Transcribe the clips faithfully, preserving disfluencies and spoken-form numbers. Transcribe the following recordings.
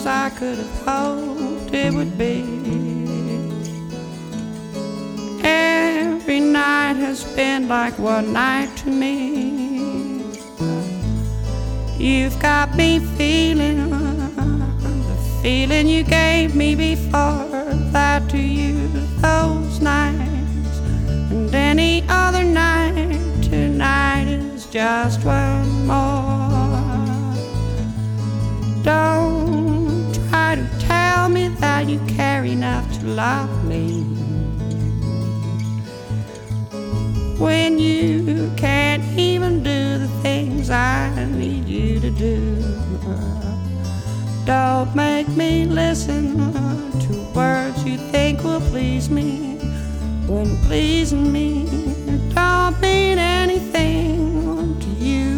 as I could have hoped it would be. Every night has been like one night to me. You've got me feeling the feeling you gave me before. That to you, those nights and any other night, tonight is just one more. Don't try to tell me that you care enough to love me when you can't even do the things I need you to do. Don't make me listen to words you think will please me, when pleasing me don't mean anything to you.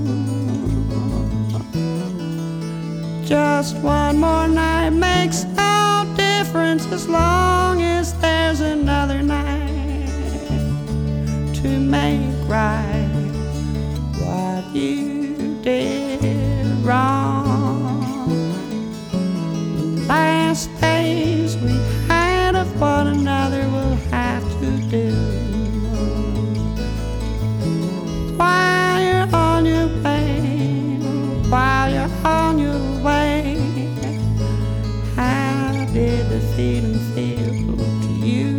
Just one more night makes no difference as long as there's another night to make right what you did wrong. The last days we had of one another we'll have to do. While you're on your way, while you're on your way, how did the feeling feel to you?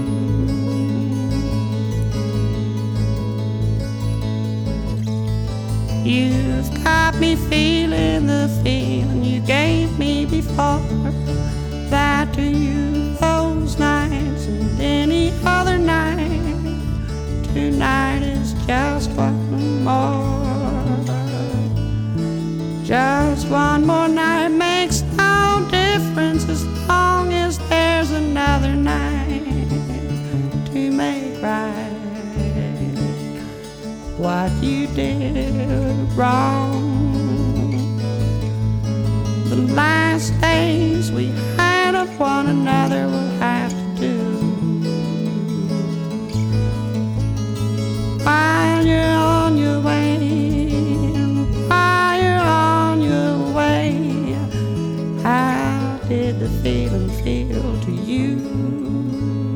You've got me feeling the feeling you gave me before. That to you, those nights and any other night, tonight is just one more. Just one more night makes no difference as long as there's another night to make right what you did wrong. The last days we had of one another we'll have to do. While you're on your way, while you're on your way, how did the feeling feel to you?